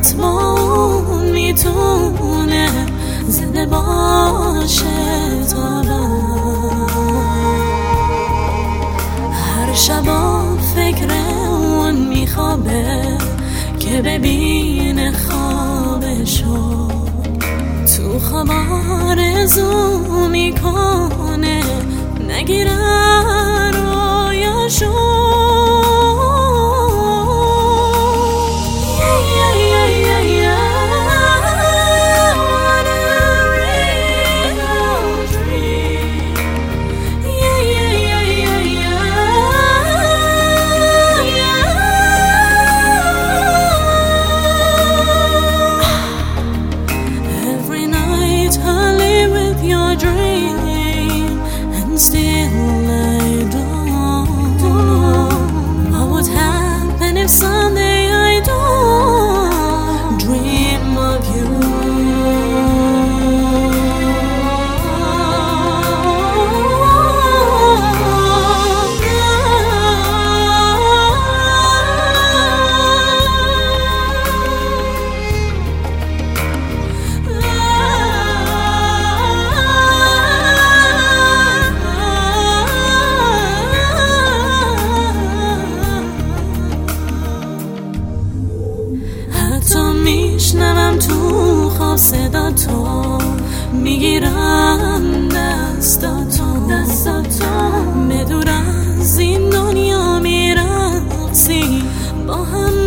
فقط با اون میتونه زنده باشه تا هر شبا فکر اون میخوابه که ببینه خوابشو، تو خواب آرزو میکنه نگیره رویاشو. If someday I don't dream of you, حتی میشنوم تو خواب صدا تو، میگیرم دستاتو به دور از این دنیا میرفتی با هم